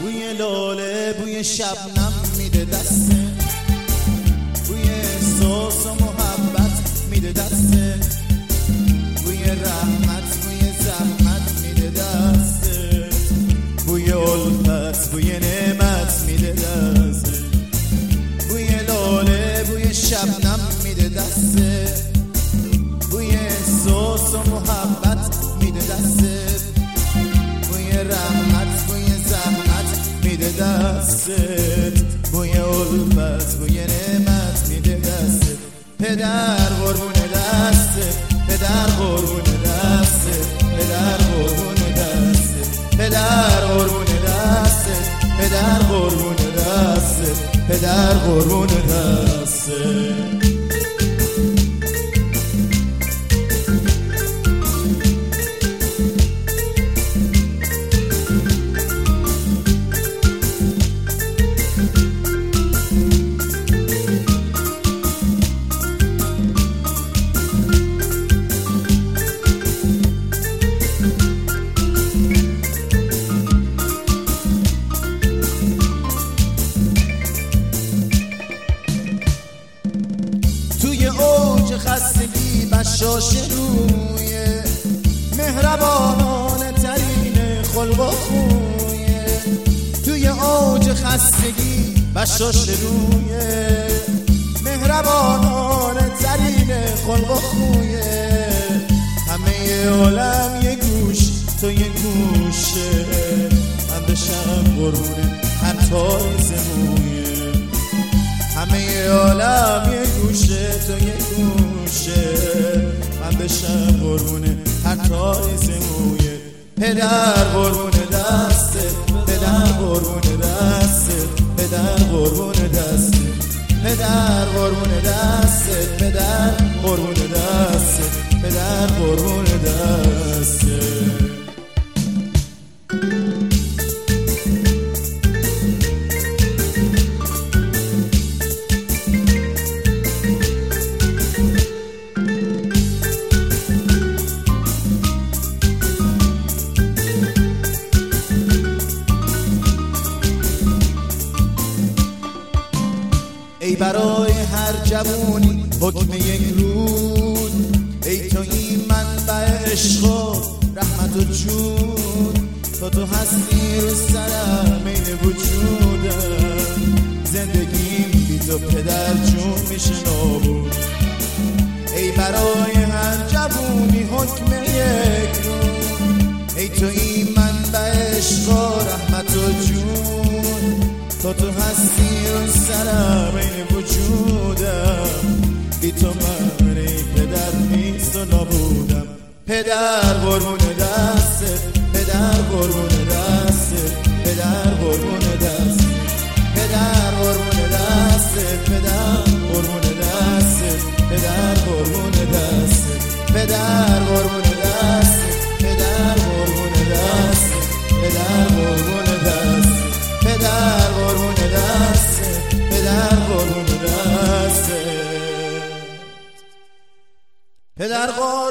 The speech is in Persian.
بوی لاله بوی شبنم میده دسته، بوی احساس و محبت میده دسته، بوی رحمت بوی زحمت میده دسته، بوی الفت بوی نعمت میده دسته، بوی لاله بوی شبنم میده دسته، بوی احساس و محبت میده دسته، بوی رحمت بوی زحمت میده دستت، بوی الفت بوی نعمت میده دستت. پدر قربون دستت، پدر قربون دستت، پدر قربون دستت، پدر قربون دستت، پدر قربون دستت، پدر قربون دستت. توی اوج خستگی بشاش روی مهربانانه ترین خلق و خویه، توی اوج خستگی بشاش روی مهربانانه ترین خلق و خویه، همه عالم یه گوش تو یه گوشه، من بشم قربونه هر تایز مویه، همه عالم یه گوشه تو یه گوشه، من بشم قربونه هر تایز مویه. پدر قربون دستت، پدر قربون دستت، پدر قربون دستت، پدر قربون دستت، پدر قربون دستت، پدر قربون دستت. ای برای هر جوونی حکم یک روز، ای تو این منبع عشق و رحمت و جود، تو هستی رو سرم این وجودم، زندگیم بی تو پدر جون میشه نابود. ای برای هر جوونی حکم یک روز، ای تو این منبع عشق و رحمت و جود، تو هستی و سرم این وجودم، بی تو من ای پدر نیست و نبودم. پدر قربون دستت، پدر قربون دستت، پدر قربون دستت، پدر قربون دستت، پدر قربون دستت، پدر قربون دستت، پدر قربون دستت، پدر قربون دستت، پدر قربون دستت، پدر قربون دستت، پدر قربون دستت، پدر قربون